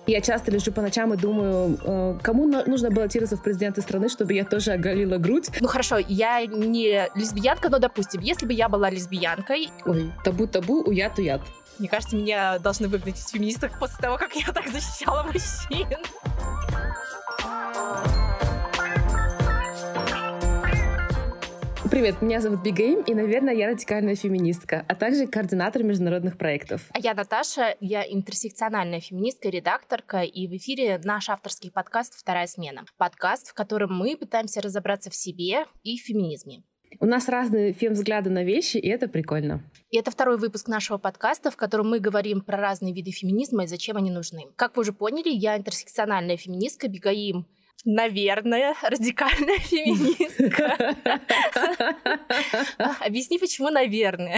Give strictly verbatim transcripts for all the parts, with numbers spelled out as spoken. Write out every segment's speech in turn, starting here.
Я часто лежу по ночам и думаю, кому нужно баллотироваться в президенты страны, чтобы я тоже оголила грудь. Ну хорошо, я не лесбиянка, но, допустим, если бы я была лесбиянкой... Ой, табу-табу, уят-уят. Мне кажется, меня должны выгнать из феминисток после того, как я так защищала мужчин. Привет, меня зовут Бигейм, и, наверное, я радикальная феминистка, а также координатор международных проектов. А я Наташа, я интерсекциональная феминистка, редакторка, и в эфире наш авторский подкаст «Вторая смена». Подкаст, в котором мы пытаемся разобраться в себе и в феминизме. У нас разные фем-взгляды на вещи, и это прикольно. И это второй выпуск нашего подкаста, в котором мы говорим про разные виды феминизма и зачем они нужны. Как вы уже поняли, я интерсекциональная феминистка, Бигейм, наверное, радикальная феминистка. Объясни, почему «наверное».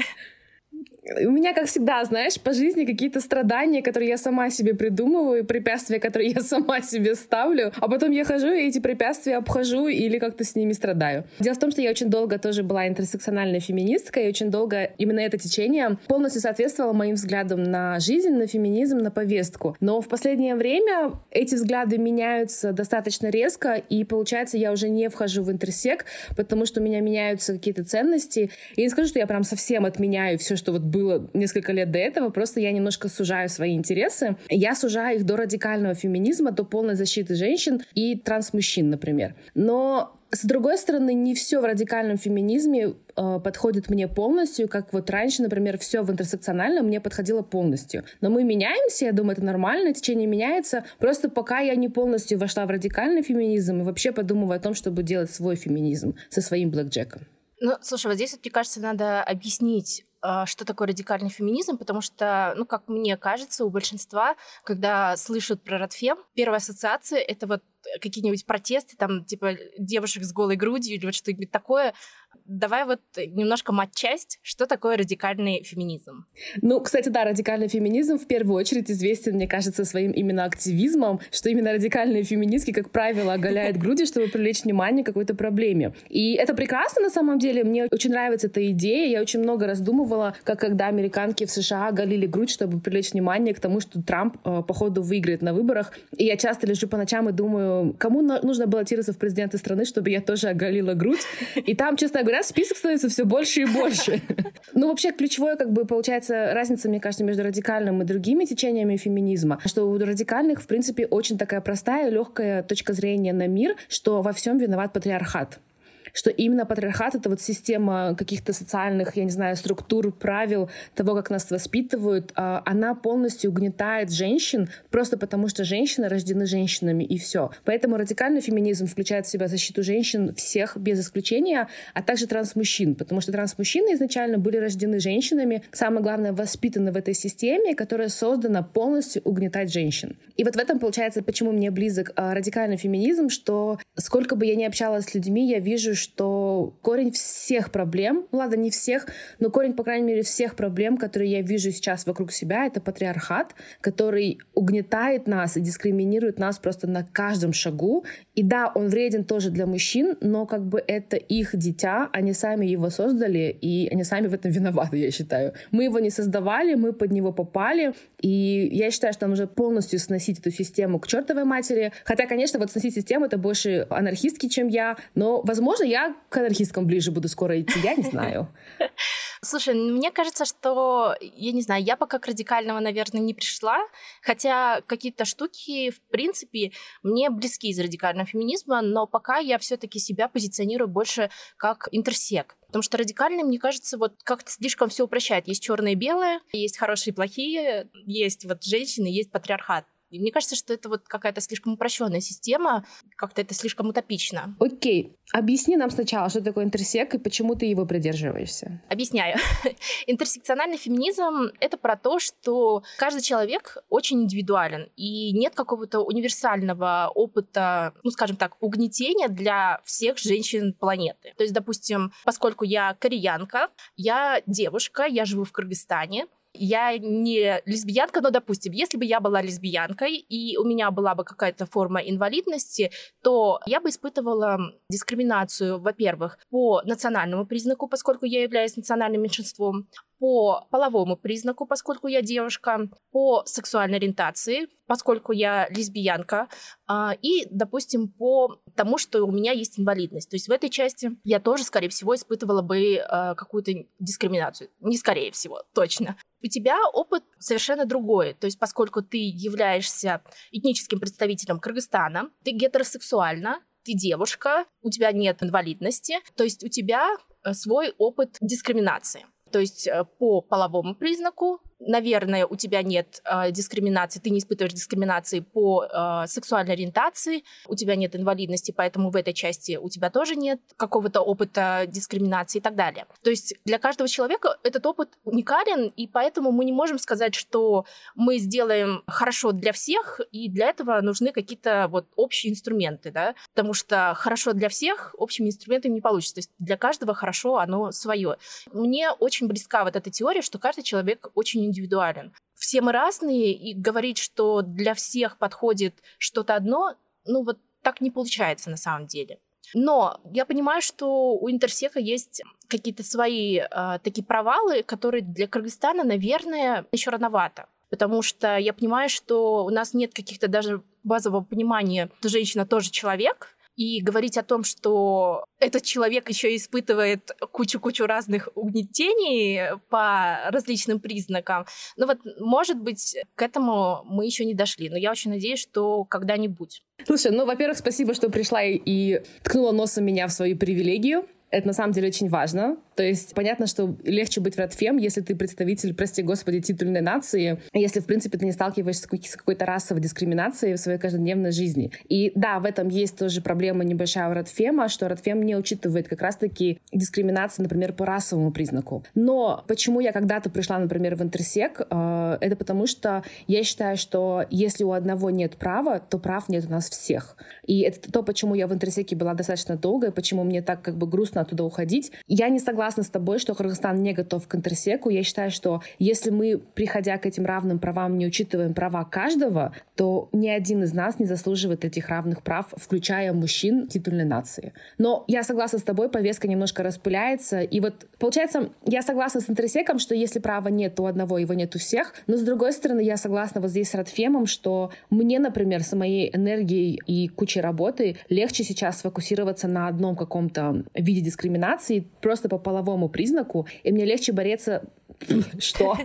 У меня, как всегда, знаешь, по жизни какие-то страдания, которые я сама себе придумываю, препятствия, которые я сама себе ставлю, а потом я хожу и эти препятствия обхожу или как-то с ними страдаю. Дело в том, что я очень долго тоже была интерсекциональной феминисткой, и очень долго именно это течение полностью соответствовало моим взглядам на жизнь, на феминизм, на повестку. Но в последнее время эти взгляды меняются достаточно резко, и, получается, я уже не вхожу в интерсек, потому что у меня меняются какие-то ценности. Я не скажу, что я прям совсем отменяю все, что вот было несколько лет до этого, просто я немножко сужаю свои интересы. Я сужаю их до радикального феминизма, до полной защиты женщин и трансмужчин, например. Но с другой стороны, не все в радикальном феминизме э, подходит мне полностью, как вот раньше, например, все в интерсекциональном мне подходило полностью. Но мы меняемся, я думаю, это нормально, течение меняется. Просто пока я не полностью вошла в радикальный феминизм и вообще подумываю о том, чтобы делать свой феминизм со своим блэкджеком. Ну, слушай, вот здесь, вот, мне кажется, надо объяснить, что такое радикальный феминизм, потому что, ну, как мне кажется, у большинства, когда слышат про радфем, первая ассоциация — это вот какие-нибудь протесты, там, типа, девушек с голой грудью или вот что-нибудь такое. Давай вот немножко матчасть, что такое радикальный феминизм. Ну, кстати, да, радикальный феминизм в первую очередь известен, мне кажется, своим именно активизмом, что именно радикальные феминистки, как правило, оголяют груди, чтобы привлечь внимание к какой-то проблеме. И это прекрасно, на самом деле. Мне очень нравится эта идея. Я очень много раздумывала, как когда американки в США оголили грудь, чтобы привлечь внимание к тому, что Трамп, э, походу, выиграет на выборах. И я часто лежу по ночам и думаю, кому нужно баллотироваться в президенты страны, чтобы я тоже оголила грудь. И там, честно говоря, список становится все больше и больше. Ну, вообще, ключевое, как бы, получается, разница, мне кажется, между радикальным и другими течениями феминизма, что у радикальных, в принципе, очень такая простая, легкая точка зрения на мир, что во всем виноват патриархат. Что именно патриархат — это вот система каких-то социальных, я не знаю, структур, правил, того, как нас воспитывают, она полностью угнетает женщин просто потому, что женщины рождены женщинами, и все. Поэтому радикальный феминизм включает в себя защиту женщин всех без исключения, а также трансмужчин, потому что трансмужчины изначально были рождены женщинами, самое главное, воспитаны в этой системе, которая создана полностью угнетать женщин. И вот в этом, получается, почему мне близок радикальный феминизм, что сколько бы я ни общалась с людьми, я вижу, что корень всех проблем, ладно, не всех, но корень, по крайней мере, всех проблем, которые я вижу сейчас вокруг себя, это патриархат, который угнетает нас и дискриминирует нас просто на каждом шагу. И да, он вреден тоже для мужчин, но как бы это их дитя, они сами его создали, и они сами в этом виноваты, я считаю. Мы его не создавали, мы под него попали, и я считаю, что нам нужно полностью сносить эту систему к чертовой матери. Хотя, конечно, вот сносить систему — это больше анархистки, чем я, но, возможно, я к анархисткам ближе буду скоро идти, я не знаю. Слушай, мне кажется, что, я не знаю, я пока к радикальному, наверное, не пришла, хотя какие-то штуки, в принципе, мне близки из радикального феминизма, но пока я все-таки себя позиционирую больше как интерсек. Потому что радикальный, мне кажется, вот как-то слишком все упрощает. Есть черное и белое, есть хорошие и плохие, есть вот женщины, есть патриархат. И мне кажется, что это вот какая-то слишком упрощенная система, как-то это слишком утопично. Окей, объясни нам сначала, что такое интерсек и почему ты его придерживаешься. Объясняю. Интерсекциональный феминизм — это про то, что каждый человек очень индивидуален, и нет какого-то универсального опыта, ну, скажем так, угнетения для всех женщин планеты. То есть, допустим, поскольку я кореянка, я девушка, я живу в Кыргызстане, я не лесбиянка, но, допустим, если бы я была лесбиянкой и у меня была бы какая-то форма инвалидности, то я бы испытывала дискриминацию, во-первых, по национальному признаку, поскольку я являюсь национальным меньшинством, по половому признаку, поскольку я девушка, по сексуальной ориентации, поскольку я лесбиянка, и, допустим, по тому, что у меня есть инвалидность. То есть в этой части я тоже, скорее всего, испытывала бы какую-то дискриминацию. Не скорее всего, точно. У тебя опыт совершенно другой. То есть поскольку ты являешься этническим представителем Кыргызстана, ты гетеросексуальна, ты девушка, у тебя нет инвалидности, то есть у тебя свой опыт дискриминации. То есть по половому признаку, наверное, у тебя нет э, дискриминации, ты не испытываешь дискриминации по э, сексуальной ориентации, у тебя нет инвалидности, поэтому в этой части у тебя тоже нет какого-то опыта дискриминации и так далее. То есть для каждого человека этот опыт уникален, и поэтому мы не можем сказать, что мы сделаем хорошо для всех, и для этого нужны какие-то вот общие инструменты, да, потому что хорошо для всех общими инструментами не получится. То есть для каждого хорошо оно свое. Мне очень близка вот эта теория, что каждый человек очень индивидуален. Все мы разные, и говорить, что для всех подходит что-то одно, ну вот так не получается на самом деле. Но я понимаю, что у интерсека есть какие-то свои э, такие провалы, которые для Кыргызстана, наверное, еще рановато. Потому что я понимаю, что у нас нет каких-то даже базового понимания, что женщина тоже человек. И говорить о том, что этот человек еще испытывает кучу-кучу разных угнетений по различным признакам, ну вот, может быть, к этому мы еще не дошли. Но я очень надеюсь, что когда-нибудь. Слушай, ну, во-первых, спасибо, что пришла и, и ткнула носом меня в свою привилегию. Это на самом деле очень важно. То есть понятно, что легче быть в Радфем, если ты представитель, прости господи, титульной нации, если, в принципе, ты не сталкиваешься с какой-то расовой дискриминацией в своей каждодневной жизни. И да, в этом есть тоже проблема небольшая у Радфема, что Радфем не учитывает как раз-таки дискриминацию, например, по расовому признаку. Но почему я когда-то пришла, например, в интерсек, э, это потому что я считаю, что если у одного нет права, то прав нет у нас всех. И это то, почему я в интерсеке была достаточно долго, и почему мне так как бы грустно оттуда уходить. Я не согласна с тобой, что Кыргызстан не готов к интерсеку. Я считаю, что если мы, приходя к этим равным правам, не учитываем права каждого, то ни один из нас не заслуживает этих равных прав, включая мужчин титульной нации. Но я согласна с тобой, повестка немножко распыляется. И вот, получается, я согласна с интерсеком, что если права нет у одного, его нет у всех. Но, с другой стороны, я согласна вот здесь с Радфемом, что мне, например, с моей энергией и кучей работы легче сейчас сфокусироваться на одном каком-то виде дискриминации, просто по половому признаку, и мне легче бороться... Что?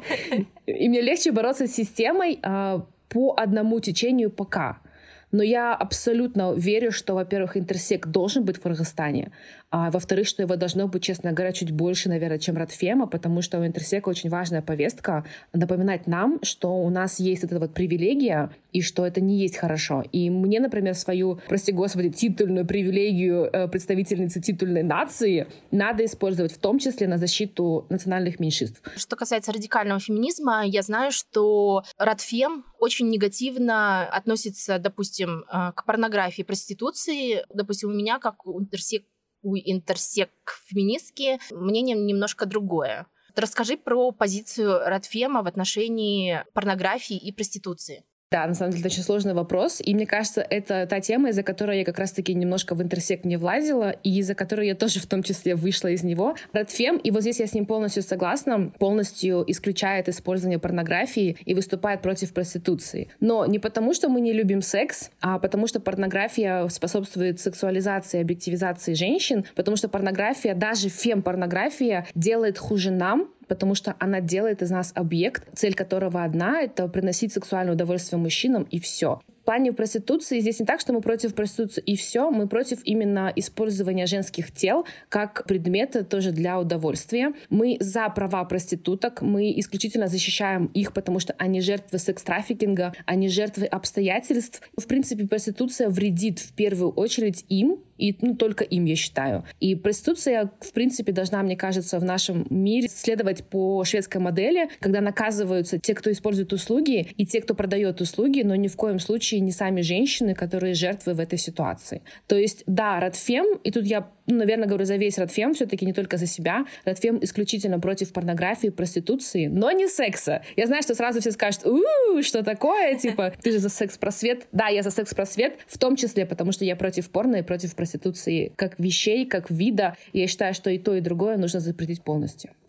И мне легче бороться с системой а, по одному течению пока. Но я абсолютно верю, что, во-первых, интерсек должен быть в Кыргызстане, а во-вторых, что его должно быть, честно говоря, чуть больше, наверное, чем Радфема, потому что у интерсека очень важная повестка напоминать нам, что у нас есть вот эта вот привилегия, и что это не есть хорошо. И мне, например, свою, прости господи, титульную привилегию э, представительницы титульной нации надо использовать в том числе на защиту национальных меньшинств. Что касается радикального феминизма, я знаю, что Радфем очень негативно относится, допустим, к порнографии, проституции. Допустим, у меня, как у интерсек, у интерсек-феминистки, мнение немножко другое. Расскажи про позицию Радфема в отношении порнографии и проституции. Да, на самом деле, это очень сложный вопрос, и мне кажется, это та тема, из-за которой я как раз-таки немножко в интерсек не влазила, и из-за которой я тоже в том числе вышла из него. Радфем, и вот здесь я с ним полностью согласна, полностью исключает использование порнографии и выступает против проституции. Но не потому, что мы не любим секс, а потому что порнография способствует сексуализации и объективизации женщин, потому что порнография, даже фем-порнография, делает хуже нам, потому что она делает из нас объект, цель которого одна — это приносить сексуальное удовольствие мужчинам, и все. В плане проституции здесь не так, что мы против проституции и все, мы против именно использования женских тел как предмета тоже для удовольствия. Мы за права проституток, мы исключительно защищаем их, потому что они жертвы секс-трафикинга, они жертвы обстоятельств. В принципе, проституция вредит в первую очередь им, и ну, только им, я считаю. И проституция, в принципе, должна, мне кажется, в нашем мире следовать по шведской модели, когда наказываются те, кто использует услуги, и те, кто продает услуги, но ни в коем случае не сами женщины, которые жертвы в этой ситуации. То есть, да, Радфем, и тут я, ну, наверное, говорю за весь Радфем, все-таки не только за себя. Радфем исключительно против порнографии, проституции, но не секса. Я знаю, что сразу все скажут: у что такое? Типа, ты же за секс-просвет. Да, я за секс-просвет, в том числе, потому что я против порно и против проституции как вещей, как вида. И я считаю, что и то, и другое нужно запретить полностью.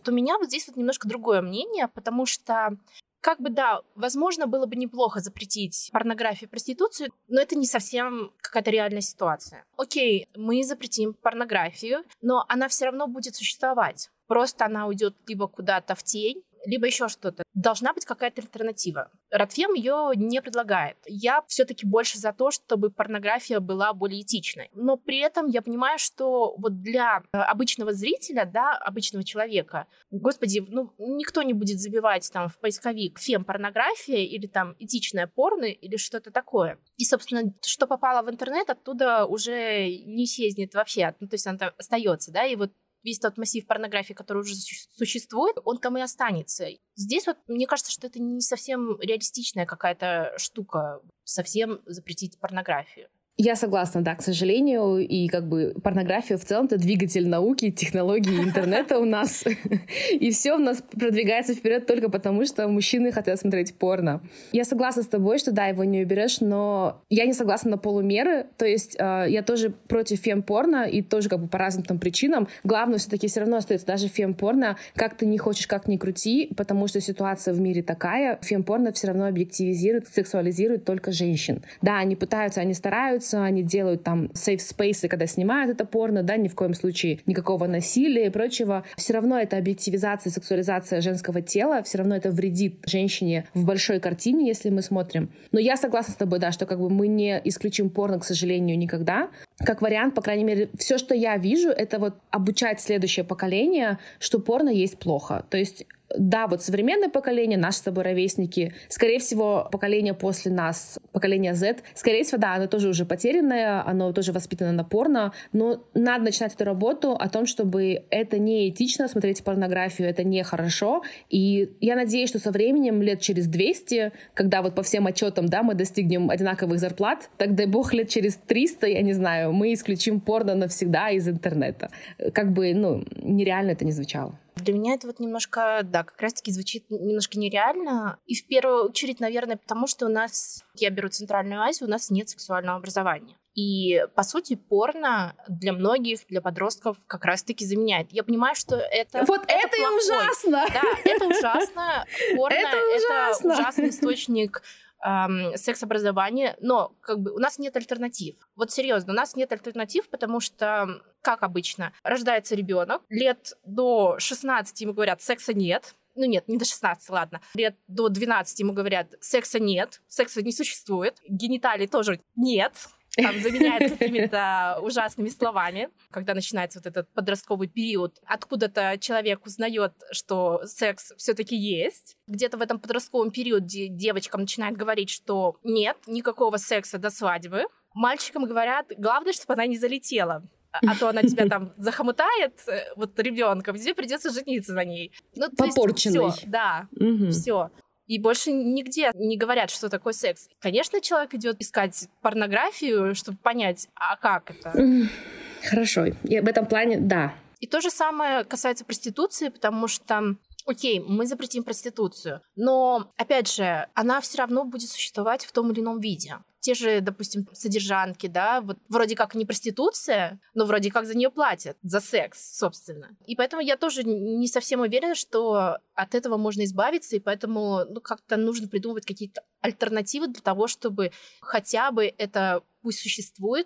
то у меня вот здесь вот немножко другое мнение, потому что как бы, да, возможно, было бы неплохо запретить порнографию и проституцию, но это не совсем какая-то реальная ситуация. Окей, мы запретим порнографию, но она все равно будет существовать. Просто она уйдет либо куда-то в тень, либо еще что-то. Должна быть какая-то альтернатива. Радфем ее не предлагает. Я все-таки больше за то, чтобы порнография была более этичной. Но при этом я понимаю, что вот для обычного зрителя, да, обычного человека, господи, ну, никто не будет забивать там в поисковик фем-порнография или там этичное порно или что-то такое. И, собственно, что попало в интернет, оттуда уже не исчезнет вообще. Ну, то есть оно остается, да, и вот весь тот массив порнографии, который уже существует, он там и останется. Здесь вот мне кажется, что это не совсем реалистичная какая-то штука, совсем запретить порнографию. Я согласна, да, к сожалению, и как бы порнография в целом — это двигатель науки, технологий, интернета у нас, и все у нас продвигается вперед только потому, что мужчины хотят смотреть порно. Я согласна с тобой, что да, его не уберешь, но я не согласна на полумеры, то есть э, я тоже против фем-порно, и тоже как бы по разным там причинам. Главное все-таки все равно остается даже фем-порно, как ты не хочешь, как ни крути, потому что ситуация в мире такая, фем-порно все равно объективизирует, сексуализирует только женщин. Да, они пытаются, они стараются, они делают там safe space, когда снимают это порно, да, ни в коем случае никакого насилия и прочего. Все равно это объективизация, сексуализация женского тела, все равно это вредит женщине в большой картине, если мы смотрим. Но я согласна с тобой, да, что как бы мы не исключим порно, к сожалению, никогда. Как вариант, по крайней мере, все, что я вижу, это вот обучать следующее поколение, что порно есть плохо. То есть да, вот современное поколение, наши с тобой ровесники, скорее всего, поколение после нас, поколение Z, скорее всего, да, оно тоже уже потерянное, оно тоже воспитано на порно, но надо начинать эту работу о том, чтобы это не этично смотреть порнографию, это нехорошо, и я надеюсь, что со временем, лет через двести, когда вот по всем отчетам, да, мы достигнем одинаковых зарплат, так дай бог лет через триста, я не знаю, мы исключим порно навсегда из интернета. Как бы, ну, нереально это не звучало. Для меня это вот немножко, да, как раз-таки звучит немножко нереально. И в первую очередь, наверное, потому что у нас, я беру Центральную Азию, у нас нет сексуального образования. И, по сути, порно для многих, для подростков как раз-таки заменяет. Я понимаю, что это Вот это, это и ужасно! Да, это ужасно. Порно — это, это ужасный источник эм, секс-образования, но как бы у нас нет альтернатив. Вот серьезно, у нас нет альтернатив, потому что, как обычно, рождается ребенок, лет до шестнадцати ему говорят, секса нет. Ну нет, не до шестнадцати, ладно. Лет до двенадцати ему говорят, секса нет, секса не существует, гениталий тоже нет. Там заменяют какими-то ужасными словами, когда начинается вот этот подростковый период. Откуда-то человек узнает, что секс все-таки есть. Где-то в этом подростковом периоде девочкам начинают говорить, что нет, никакого секса до свадьбы. Мальчикам говорят, главное, чтобы она не залетела. А то она тебя там захомутает, вот ребенком, тебе придется жениться на ней. Ну, попорченной. Всё, да, угу. все. И больше нигде не говорят, что такое секс. Конечно, человек идет искать порнографию, чтобы понять, а как это. Хорошо. И в этом плане, да. И то же самое касается проституции, потому что, окей, мы запретим проституцию, но, опять же, она все равно будет существовать в том или ином виде. Те же, допустим, содержанки, да, вот вроде как не проституция, но вроде как за нее платят, за секс, собственно. И поэтому я тоже не совсем уверена, что от этого можно избавиться, и поэтому ну, как-то нужно придумывать какие-то альтернативы для того, чтобы хотя бы это пусть существует,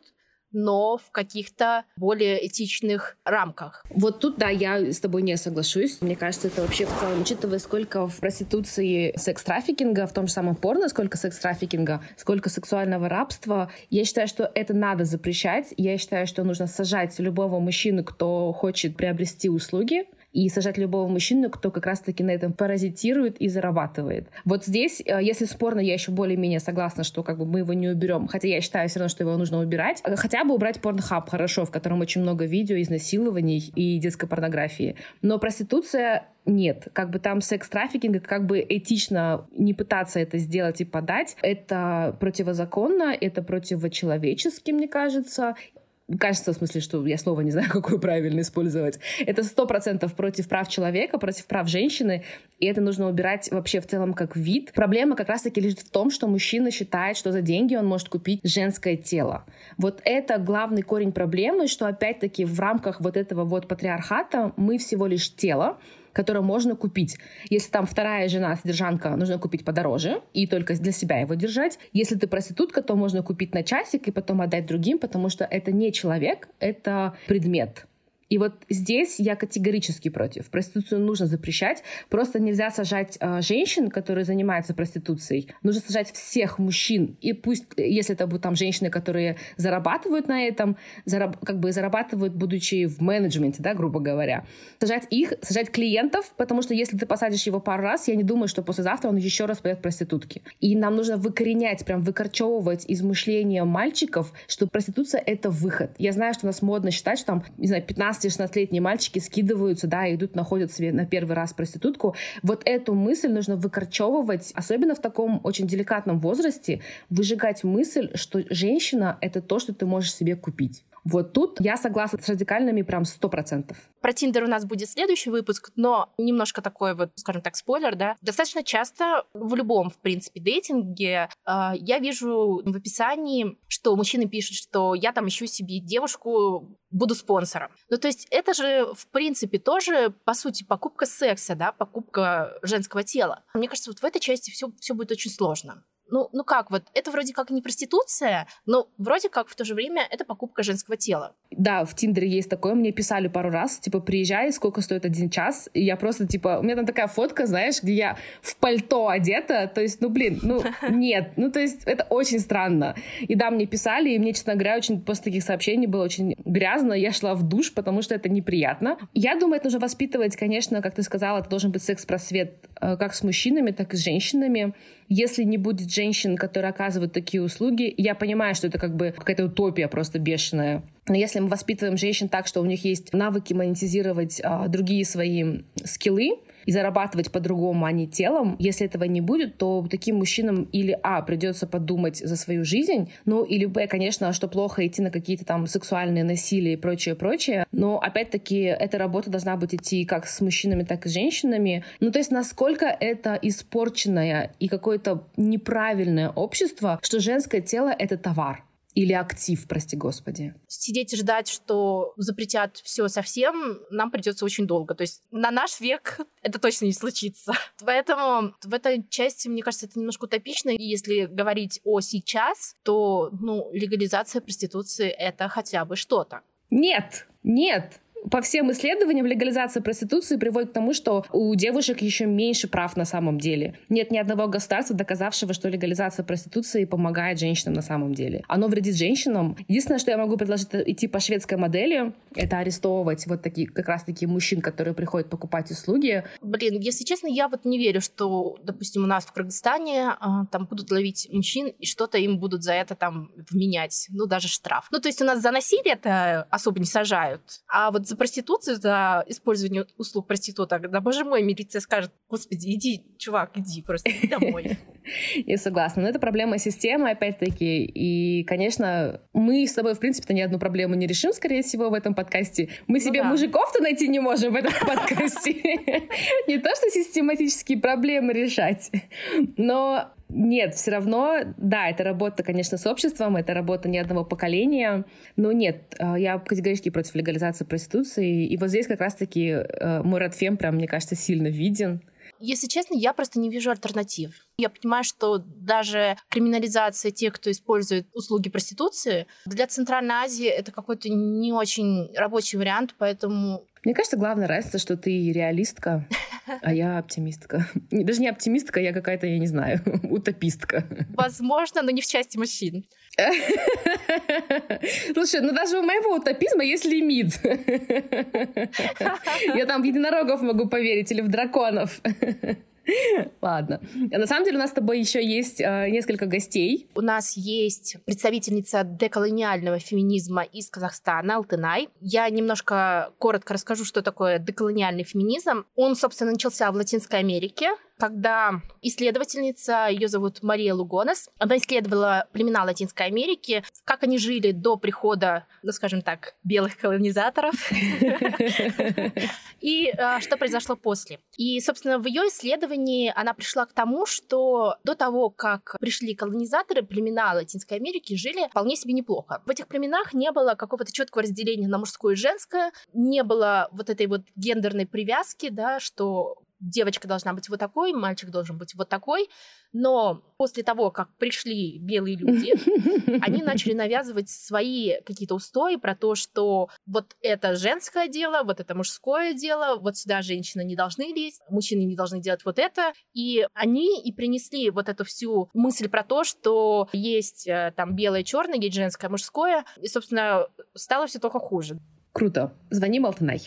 но в каких-то более этичных рамках. Вот тут, да, я с тобой не соглашусь. Мне кажется, это вообще в целом, учитывая, сколько в проституции секс-трафикинга, в том же самом порно, сколько секс-трафикинга, сколько сексуального рабства, я считаю, что это надо запрещать. Я считаю, что нужно сажать любого мужчину, кто хочет приобрести услуги, и сажать любого мужчину, кто как раз-таки на этом паразитирует и зарабатывает. Вот здесь, если спорно, я еще более-менее согласна, что как бы мы его не уберем, хотя я считаю все равно, что его нужно убирать. Хотя бы убрать Pornhub, хорошо, в котором очень много видео, изнасилований и детской порнографии. Но проституция нет. Как бы там секс-трафикинг, как бы этично не пытаться это сделать и подать, это противозаконно, это противочеловечески, мне кажется. Кажется, в смысле, что я слово не знаю, какое правильно использовать. Это сто процентов против прав человека, против прав женщины, и это нужно убирать вообще в целом как вид. Проблема как раз-таки лежит в том, что мужчина считает, что за деньги он может купить женское тело. Вот это главный корень проблемы, что опять-таки в рамках вот этого вот патриархата мы всего лишь тело, которое можно купить. Если там вторая жена, содержанка, нужно купить подороже и только для себя его держать. Если ты проститутка, то можно купить на часик и потом отдать другим, потому что это не человек, это предмет. И вот здесь я категорически против. Проституцию нужно запрещать. Просто нельзя сажать э, женщин, которые занимаются проституцией. Нужно сажать всех мужчин. И пусть, если это будут там женщины, которые зарабатывают на этом, зараб- как бы зарабатывают, будучи в менеджменте, да, грубо говоря. Сажать их, сажать клиентов, потому что если ты посадишь его пару раз, я не думаю, что послезавтра он еще раз пойдет к проститутке. И нам нужно выкоренять, прям выкорчевывать из мышления мальчиков, что проституция — это выход. Я знаю, что у нас модно считать, что там, не знаю, пятнадцати-шестнадцатилетние мальчики скидываются, да, и идут, находят себе на первый раз проститутку. Вот эту мысль нужно выкорчевывать, особенно в таком очень деликатном возрасте, выжигать мысль, что женщина — это то, что ты можешь себе купить. Вот тут я согласна с радикальными прям сто процентов. Про Тиндер у нас будет следующий выпуск, но немножко такой вот, скажем так, спойлер, да. Достаточно часто в любом, в принципе, дейтинге э, я вижу в описании, что мужчины пишут, что я там ищу себе девушку, буду спонсором. Ну, то есть это же, в принципе, тоже, по сути, покупка секса, да, покупка женского тела. Мне кажется, вот в этой части все, все будет очень сложно. Ну, ну как, вот это вроде как не проституция, но вроде как в то же время это покупка женского тела. Да, в Тиндере есть такое, мне писали пару раз, типа, приезжай, сколько стоит один час, и я просто, типа, у меня там такая фотка, знаешь, где я в пальто одета, то есть, ну, блин, ну, нет, ну, то есть, это очень странно. И да, мне писали, и мне, честно говоря, очень после таких сообщений было очень грязно, я шла в душ, потому что это неприятно. Я думаю, это нужно воспитывать, конечно, как ты сказала, это должен быть секс-просвет как с мужчинами, так и с женщинами. Если не будет женщин, которые оказывают такие услуги, я понимаю, что это как бы какая-то утопия просто бешеная. Но если мы воспитываем женщин так, что у них есть навыки монетизировать а, другие свои скиллы и зарабатывать по-другому, а не телом, если этого не будет, то таким мужчинам или а, придется подумать за свою жизнь, ну или б, конечно, что плохо идти на какие-то там сексуальные насилия и прочее, прочее. Но опять-таки эта работа должна быть идти как с мужчинами, так и с женщинами. Ну то есть насколько это испорченное и какое-то неправильное общество, что женское тело — это товар. Или актив, прости господи. Сидеть и ждать, что запретят все совсем, нам придется очень долго. То есть на наш век это точно не случится. Поэтому в этой части, мне кажется, это немножко утопично. И если говорить о сейчас, то ну, легализация проституции — это хотя бы что-то. Нет, нет. По всем исследованиям легализация проституции приводит к тому, что у девушек еще меньше прав на самом деле. Нет ни одного государства, доказавшего, что легализация проституции помогает женщинам на самом деле. Оно вредит женщинам. Единственное, что я могу предложить, это идти по шведской модели, это арестовывать вот такие, как раз-таки мужчин, которые приходят покупать услуги. Блин, если честно, я вот не верю, что, допустим, у нас в Кыргызстане а, там будут ловить мужчин и что-то им будут за это там вменять, ну даже штраф. Ну то есть у нас за насилие-то особо не сажают, а вот за проституцию, за использование услуг проституток, да, боже мой, милиция скажет: господи, иди, чувак, иди, просто иди домой. Я согласна, но это проблема системы, опять-таки, и, конечно, мы с тобой, в принципе-то, ни одну проблему не решим, скорее всего, в этом подкасте. Мы себе мужиков-то найти не можем в этом подкасте. Не то, что систематические проблемы решать, но... Нет, все равно, да, это работа, конечно, с обществом, это работа не одного поколения, но нет, я категорически против легализации проституции, и вот здесь как раз-таки мой Радфем прям, мне кажется, сильно виден. Если честно, я просто не вижу альтернатив. Я понимаю, что даже криминализация тех, кто использует услуги проституции, для Центральной Азии это какой-то не очень рабочий вариант, поэтому... Мне кажется, главная разница, что ты реалистка, а я оптимистка. Даже не оптимистка, я какая-то, я не знаю, утопистка. Возможно, но не в части мужчин. Слушай, ну даже у моего утопизма есть лимит. Я там в единорогов могу поверить или в драконов. Ладно. На самом деле у нас с тобой еще есть э, несколько гостей. У нас есть представительница деколониального феминизма из Казахстана Алтынай. Я немножко коротко расскажу, что такое деколониальный феминизм. Он, собственно, начался в Латинской Америке когда исследовательница, ее зовут Мария Лугонес, она исследовала племена Латинской Америки, как они жили до прихода, ну, скажем так, белых колонизаторов, и что произошло после. И, собственно, в ее исследовании она пришла к тому, что до того, как пришли колонизаторы, племена Латинской Америки жили вполне себе неплохо. В этих племенах не было какого-то четкого разделения на мужское и женское, не было вот этой вот гендерной привязки, да, что девочка должна быть вот такой, мальчик должен быть вот такой. Но после того, как пришли белые люди, они начали навязывать свои какие-то устои про то, что вот это женское дело, вот это мужское дело, вот сюда женщины не должны лезть, мужчины не должны делать вот это. И они и принесли вот эту всю мысль про то, что есть там белое, черное, есть женское, мужское. И, собственно, стало все только хуже. Круто. Звоним Алтынай.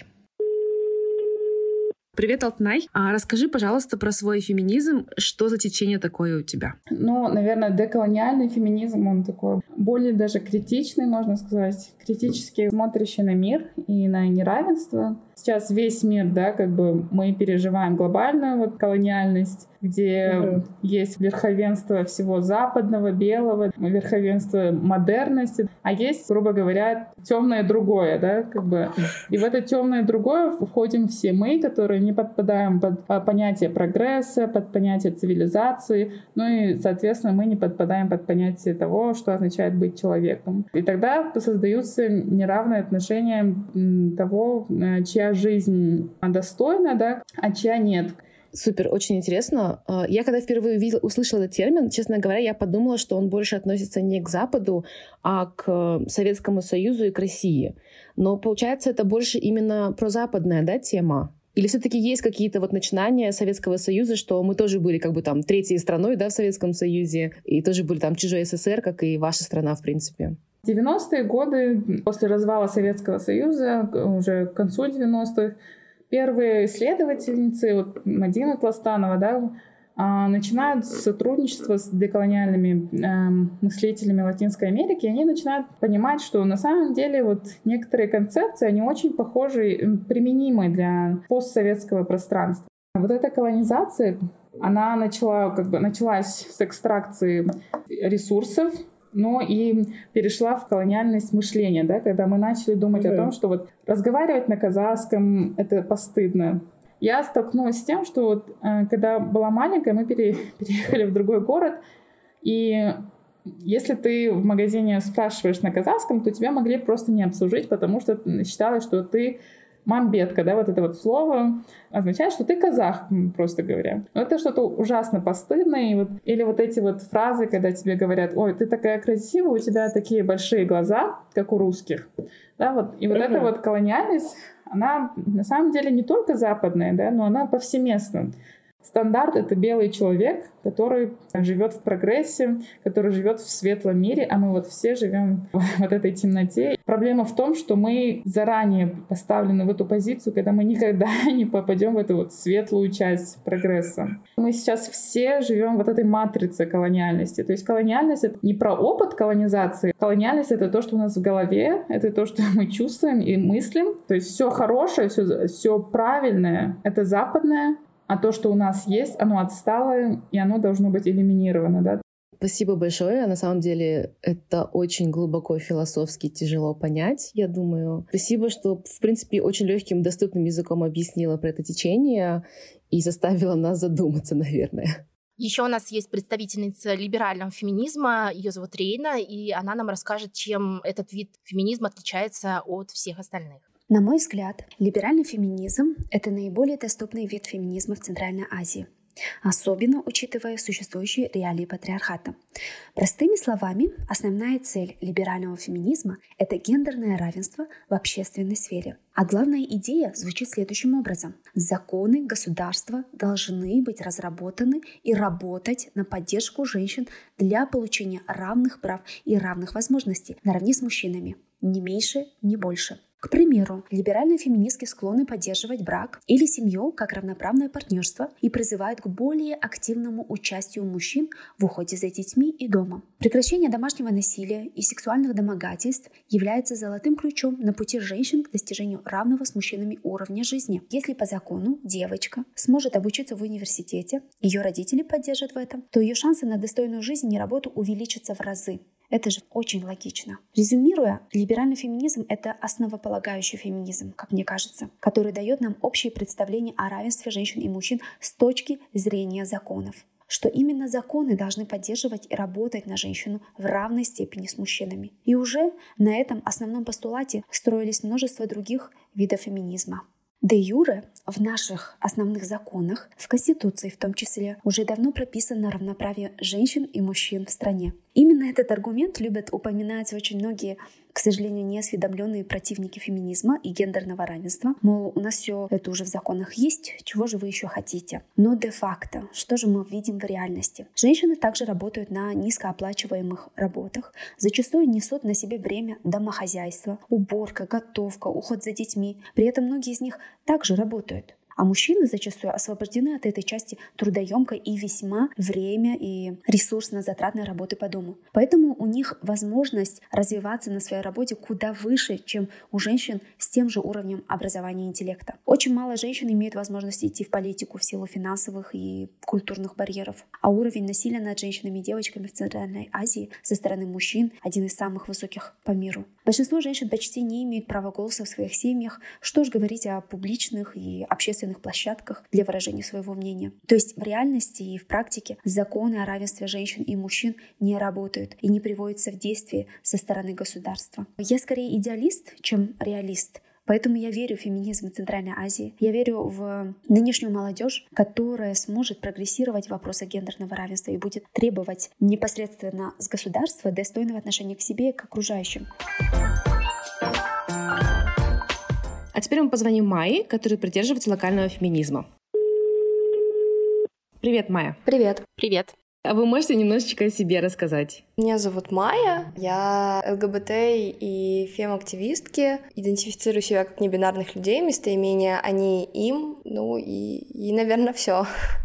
Привет, Алтынай. А расскажи, пожалуйста, про свой феминизм. Что за течение такое у тебя? Ну, наверное, деколониальный феминизм, он такой более даже критичный, можно сказать, критически смотрящий на мир и на неравенство. Сейчас весь мир, да, как бы мы переживаем глобальную вот колониальность, где mm-hmm. есть верховенство всего западного, белого, верховенство модерности, а есть, грубо говоря, темное другое, да, как бы. И в это темное другое входим все мы, которые не подпадаем под понятие прогресса, под понятие цивилизации, ну и, соответственно, мы не подпадаем под понятие того, что означает быть человеком. И тогда создаются неравные отношения того, чья жизнь достойна, да, а чья нет. Супер, очень интересно. Я когда впервые увидела, услышала этот термин, честно говоря, я подумала, что он больше относится не к Западу, а к Советскому Союзу и к России. Но получается, это больше именно прозападная, да, тема? Или все-таки есть какие-то вот начинания Советского Союза, что мы тоже были как бы там третьей страной, да, в Советском Союзе, и тоже были там чужой СССР, как и ваша страна, в принципе? В девяностые годы, после развала Советского Союза, уже к концу девяностых, первые исследовательницы, вот Мадина Тластанова, да, начинают сотрудничество с деколониальными э, мыслителями Латинской Америки, и они начинают понимать, что на самом деле вот некоторые концепции, они очень похожи, применимы для постсоветского пространства. Вот эта колонизация, она начала, как бы, началась с экстракции ресурсов, но и перешла в колониальность мышления, да, когда мы начали думать mm-hmm. о том, что вот разговаривать на казахском — это постыдно. Я столкнулась с тем, что вот, э, когда была маленькая, мы пере, переехали в другой город, и если ты в магазине спрашиваешь на казахском, то тебя могли просто не обслужить, потому что считалось, что ты мамбетка, да, вот это вот слово означает, что ты казах, просто говоря. Но это что-то ужасно постыдное. И вот, или вот эти вот фразы, когда тебе говорят: ой, ты такая красивая, у тебя такие большие глаза, как у русских. Да, вот. И вот mm-hmm. эта вот колониальность, она на самом деле не только западная, да, но она повсеместна. Стандарт — это белый человек, который живет в прогрессе, который живет в светлом мире, а мы вот все живем в вот этой темноте. Проблема в том, что мы заранее поставлены в эту позицию, когда мы никогда не попадем в эту вот светлую часть прогресса. Мы сейчас все живем в вот этой матрице колониальности. То есть колониальность — это не про опыт колонизации. Колониальность — это то, что у нас в голове, это то, что мы чувствуем и мыслим. То есть все хорошее, все, все правильное — это западное. А то, что у нас есть, оно отстало, и оно должно быть элиминировано, да. Спасибо большое. На самом деле это очень глубоко философски тяжело понять, я думаю. Спасибо, что, в принципе, очень легким, доступным языком объяснила про это течение и заставила нас задуматься, наверное. Еще у нас есть представительница либерального феминизма, ее зовут Рейна, и она нам расскажет, чем этот вид феминизма отличается от всех остальных. На мой взгляд, либеральный феминизм – это наиболее доступный вид феминизма в Центральной Азии, особенно учитывая существующие реалии патриархата. Простыми словами, основная цель либерального феминизма – это гендерное равенство в общественной сфере. А главная идея звучит следующим образом. Законы государства должны быть разработаны и работать на поддержку женщин для получения равных прав и равных возможностей наравне с мужчинами. Ни меньше, ни больше. К примеру, либеральные феминистки склонны поддерживать брак или семью как равноправное партнерство и призывают к более активному участию мужчин в уходе за детьми и домом. Прекращение домашнего насилия и сексуальных домогательств является золотым ключом на пути женщин к достижению равного с мужчинами уровня жизни. Если по закону девочка сможет обучиться в университете, ее родители поддержат в этом, то ее шансы на достойную жизнь и работу увеличатся в разы. Это же очень логично. Резюмируя, либеральный феминизм — это основополагающий феминизм, как мне кажется, который дает нам общее представление о равенстве женщин и мужчин с точки зрения законов. Что именно законы должны поддерживать и работать на женщину в равной степени с мужчинами. И уже на этом основном постулате строились множество других видов феминизма. Де юре в наших основных законах, в Конституции в том числе, уже давно прописано равноправие женщин и мужчин в стране. Именно этот аргумент любят упоминать очень многие, к сожалению, неосведомленные противники феминизма и гендерного равенства. Мол, у нас все это уже в законах есть, чего же вы еще хотите? Но де-факто, что же мы видим в реальности? Женщины также работают на низкооплачиваемых работах, зачастую несут на себе бремя домохозяйства, уборка, готовка, уход за детьми. При этом многие из них также работают. А мужчины зачастую освобождены от этой части трудоемкой и весьма время и ресурсно затратной работы по дому. Поэтому у них возможность развиваться на своей работе куда выше, чем у женщин с тем же уровнем образования и интеллекта. Очень мало женщин имеют возможность идти в политику в силу финансовых и культурных барьеров. А уровень насилия над женщинами и девочками в Центральной Азии со стороны мужчин один из самых высоких по миру. Большинство женщин почти не имеют права голоса в своих семьях, что ж говорить о публичных и общественных площадках для выражения своего мнения. То есть в реальности и в практике законы о равенстве женщин и мужчин не работают и не приводятся в действие со стороны государства. Я скорее идеалист, чем реалист. Поэтому я верю в феминизм Центральной Азии. Я верю в нынешнюю молодежь, которая сможет прогрессировать в вопросах гендерного равенства и будет требовать непосредственно с государства достойного отношения к себе и к окружающим. А теперь мы позвоним Майе, которая придерживается локального феминизма. Привет, Майя. Привет. Привет. А вы можете немножечко о себе рассказать? Меня зовут Майя, я ЛГБТ и фем-активистки, идентифицирую себя как небинарных людей, местоимение «они», «им», ну и, и наверное, все.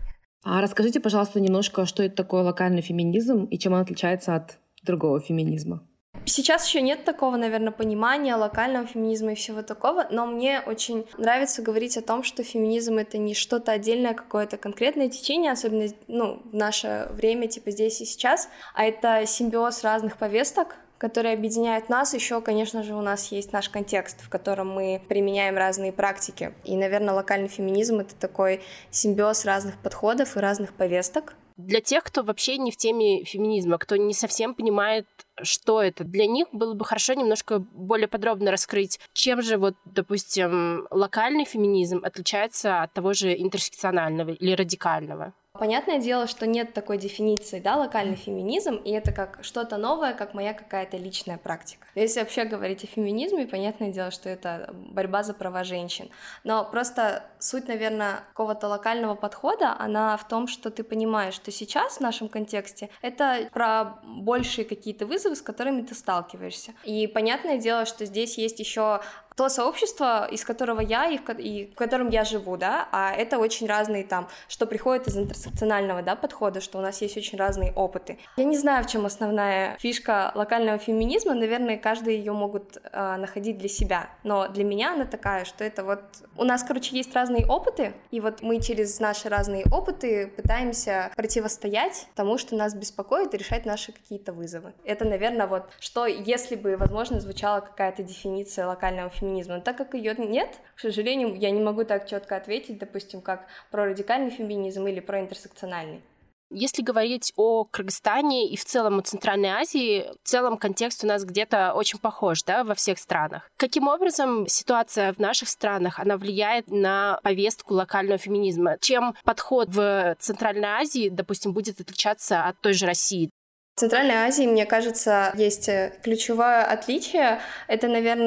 А расскажите, пожалуйста, немножко, что это такое локальный феминизм и чем он отличается от другого феминизма? Сейчас еще нет такого, наверное, понимания локального феминизма и всего такого, но мне очень нравится говорить о том, что феминизм — это не что-то отдельное, какое-то конкретное течение, особенно ну, в наше время, типа здесь и сейчас, а это симбиоз разных повесток, которые объединяют нас. Еще, конечно же, у нас есть наш контекст, в котором мы применяем разные практики. И, наверное, локальный феминизм — это такой симбиоз разных подходов и разных повесток. Для тех, кто вообще не в теме феминизма, кто не совсем понимает, что это, для них было бы хорошо немножко более подробно раскрыть, чем же, вот, допустим, локальный феминизм отличается от того же интерсекционального или радикального. Понятное дело, что нет такой дефиниции, да, локальный феминизм, и это как что-то новое, как моя какая-то личная практика. Если вообще говорить о феминизме, понятное дело, что это борьба за права женщин. Но просто суть, наверное, какого-то локального подхода, она в том, что ты понимаешь, что сейчас в нашем контексте это про большие какие-то вызовы, с которыми ты сталкиваешься. И понятное дело, что здесь есть еще то сообщество, из которого я и в, и в котором я живу, да, а это очень разные там, что приходит из интерсекционального, да, подхода, что у нас есть очень разные опыты. Я не знаю, в чем основная фишка локального феминизма, наверное, каждый ее могут э, находить для себя, но для меня она такая, что это вот у нас, короче, есть разные опыты, и вот мы через наши разные опыты пытаемся противостоять тому, что нас беспокоит, и решать наши какие-то вызовы. Это, наверное, вот что, если бы, возможно, звучала какая-то дефиниция локального феминизма, но так как ее нет, к сожалению, я не могу так четко ответить, допустим, как про радикальный феминизм или про интерсекциональный. Если говорить о Кыргызстане и в целом о Центральной Азии, в целом контекст у нас где-то очень похож, да, во всех странах. Каким образом ситуация в наших странах, она влияет на повестку локального феминизма? Чем подход в Центральной Азии, допустим, будет отличаться от той же России? В Центральной Азии, мне кажется, есть ключевое отличие. Это, наверное,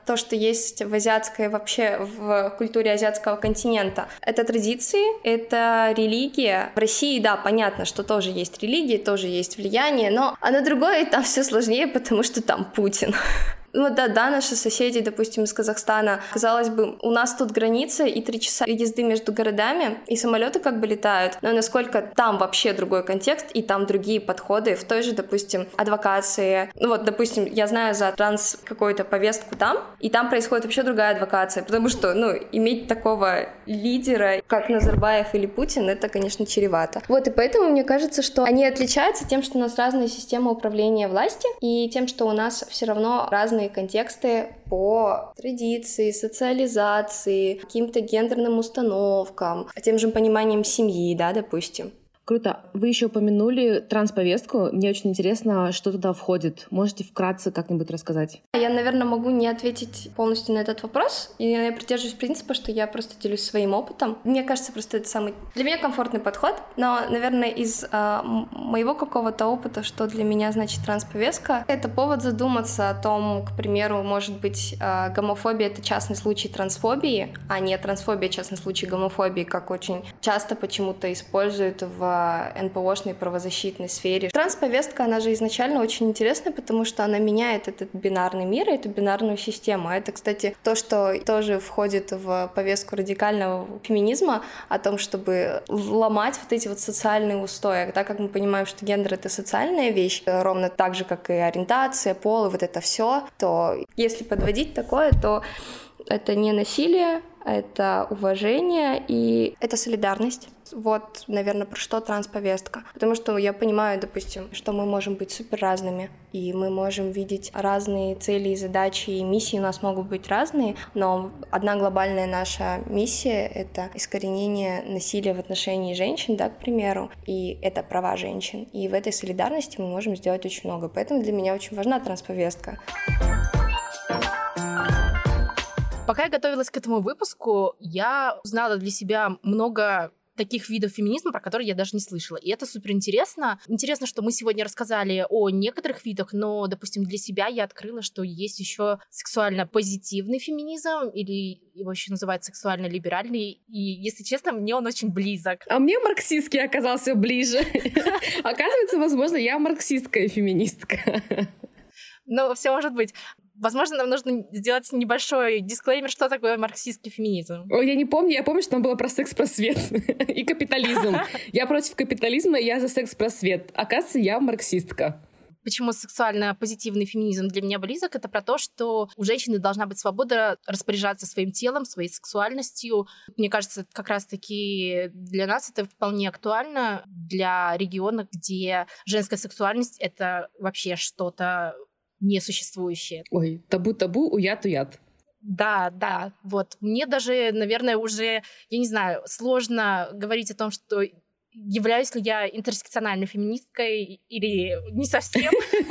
то, что есть в азиатской, вообще в культуре азиатского континента. Это традиции, это религия. В России, да, понятно, что тоже есть религия, тоже есть влияние, но а на другое там все сложнее, потому что там Путин. Ну да, да, наши соседи, допустим, из Казахстана, казалось бы, у нас тут граница и три часа езды между городами, и самолеты как бы летают, но насколько там вообще другой контекст, и там другие подходы в той же, допустим, адвокации. Ну вот, допустим, я знаю за транс какую-то повестку там, и там происходит вообще другая адвокация, потому что, ну, иметь такого лидера, как Назарбаев или Путин, это, конечно, чревато. Вот, и поэтому мне кажется, что они отличаются тем, что у нас разные системы управления власти, и тем, что у нас все равно разные контексты по традиции, социализации, каким-то гендерным установкам, тем же пониманием семьи, да, допустим. Круто. Вы еще упомянули трансповестку. Мне очень интересно, что туда входит. Можете вкратце как-нибудь рассказать? Я, наверное, могу не ответить полностью на этот вопрос. И я придерживаюсь принципа, что я просто делюсь своим опытом. Мне кажется, просто это самый для меня комфортный подход. Но, наверное, из э, моего какого-то опыта, что для меня значит трансповестка, это повод задуматься о том, к примеру, может быть, э, гомофобия — это частный случай трансфобии, а не трансфобия — частный случай гомофобии, как очень часто почему-то используют в эн пэ о-шной правозащитной сфере. Трансповестка, она же изначально очень интересная, потому что она меняет этот бинарный мир, эту бинарную систему. Это, кстати, то, что тоже входит в повестку радикального феминизма, о том, чтобы ломать вот эти вот социальные устои. Так как мы понимаем, что гендер — это социальная вещь, ровно так же, как и ориентация, пол, и вот это все, то если подводить такое, то это не насилие, это уважение и это солидарность. Вот, наверное, про что трансповестка. Потому что я понимаю, допустим, что мы можем быть супер разными, и мы можем видеть разные цели и задачи, и миссии у нас могут быть разные, но одна глобальная наша миссия — это искоренение насилия в отношении женщин, да, к примеру, и это права женщин. И в этой солидарности мы можем сделать очень много. Поэтому для меня очень важна трансповестка. Пока я готовилась к этому выпуску, я узнала для себя много таких видов феминизма, про которые я даже не слышала. И это супер интересно. Интересно, что мы сегодня рассказали о некоторых видах, но, допустим, для себя я открыла, что есть еще сексуально-позитивный феминизм, или его еще называют сексуально-либеральный. И, если честно, мне он очень близок. А мне марксистский оказался ближе. Оказывается, возможно, я марксистская феминистка. Ну, все может быть. Возможно, нам нужно сделать небольшой дисклеймер, что такое марксистский феминизм. Ой, я не помню, я помню, что там было про секс-просвет и капитализм. Я против капитализма, я за секс-просвет. Оказывается, я марксистка. Почему сексуально-позитивный феминизм для меня близок? Это про то, что у женщины должна быть свобода распоряжаться своим телом, своей сексуальностью. Мне кажется, как раз-таки для нас это вполне актуально, для региона, где женская сексуальность — это вообще что-то несуществующее. Ой, табу-табу, уят-уят. Да, да, вот. Мне даже, наверное, уже, я не знаю, сложно говорить о том, что являюсь ли я интерсекциональной феминисткой или не совсем.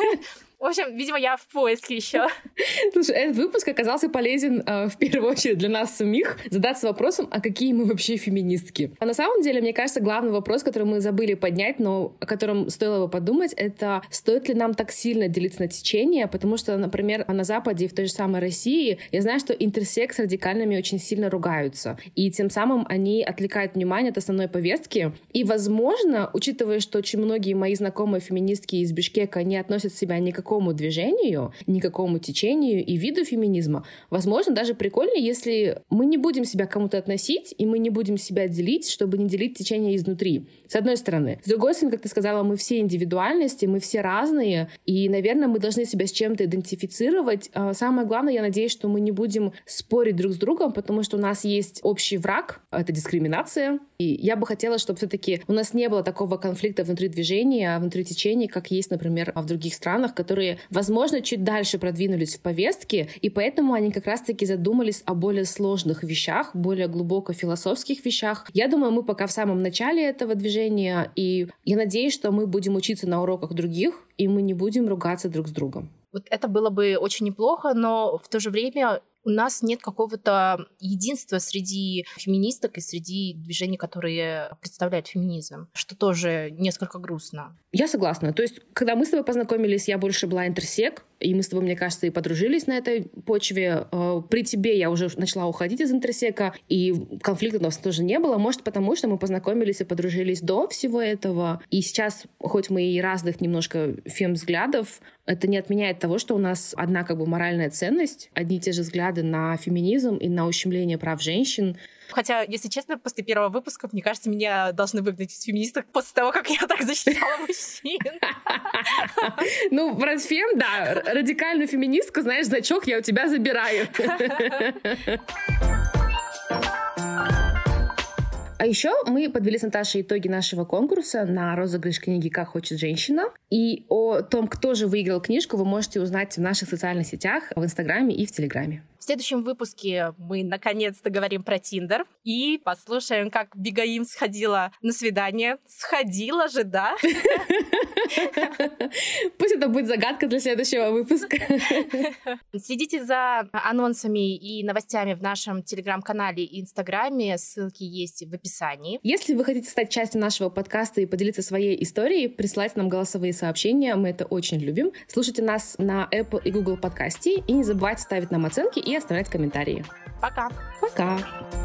В общем, видимо, я в поиске еще. Слушай, этот выпуск оказался полезен э, в первую очередь для нас самих задаться вопросом, а какие мы вообще феминистки. А на самом деле, мне кажется, главный вопрос, который мы забыли поднять, но о котором стоило бы подумать, это стоит ли нам так сильно делиться на течение, потому что, например, на Западе и в той же самой России я знаю, что интерсекс радикальными очень сильно ругаются, и тем самым они отвлекают внимание от основной повестки. И, возможно, учитывая, что очень многие мои знакомые феминистки из Бишкека не относят себя ни к какому движению, никакому течению и виду феминизма, возможно, даже прикольнее, если мы не будем себя к кому-то относить, и мы не будем себя делить, чтобы не делить течение изнутри. С одной стороны. С другой стороны, как ты сказала, мы все индивидуальности, мы все разные, и, наверное, мы должны себя с чем-то идентифицировать. Самое главное, я надеюсь, что мы не будем спорить друг с другом, потому что у нас есть общий враг — это дискриминация. И я бы хотела, чтобы все-таки у нас не было такого конфликта внутри движения, внутри течений, как есть, например, в других странах, которые, возможно, чуть дальше продвинулись в повестке, и поэтому они как раз-таки задумались о более сложных вещах, более глубоко философских вещах. Я думаю, мы пока в самом начале этого движения, и я надеюсь, что мы будем учиться на уроках других, и мы не будем ругаться друг с другом. Вот это было бы очень неплохо, но в то же время у нас нет какого-то единства среди феминисток и среди движений, которые представляют феминизм, что тоже несколько грустно. Я согласна. То есть, когда мы с тобой познакомились, я больше была интерсек, и мы с тобой, мне кажется, и подружились на этой почве. При тебе я уже начала уходить из интерсека, и конфликта у нас тоже не было. Может, потому что мы познакомились и подружились до всего этого. И сейчас, хоть мы и разных немножко фем-взглядов, это не отменяет того, что у нас одна как бы моральная ценность, одни и те же взгляды на феминизм и на ущемление прав женщин. Хотя, если честно, после первого выпуска, мне кажется, меня должны выгнать из феминисток после того, как я так защищала мужчин. Ну, про фем, да, радикальную феминистку, знаешь, значок я у тебя забираю. А еще мы подвели с Наташей итоги нашего конкурса на розыгрыш книги «Как хочет женщина». И о том, кто же выиграл книжку, вы можете узнать в наших социальных сетях, в Инстаграме и в Телеграме. В следующем выпуске мы наконец-то говорим про Тиндер и послушаем, как Бигаим сходила на свидание. Сходила же, да? Пусть это будет загадка для следующего выпуска. Следите за анонсами и новостями в нашем Телеграм-канале и Инстаграме. Ссылки есть в описании. Если вы хотите стать частью нашего подкаста и поделиться своей историей, присылайте нам голосовые сообщения. Мы это очень любим. Слушайте нас на Apple и Google подкасте. И не забывайте ставить нам оценки и оставлять комментарии. Пока. Пока.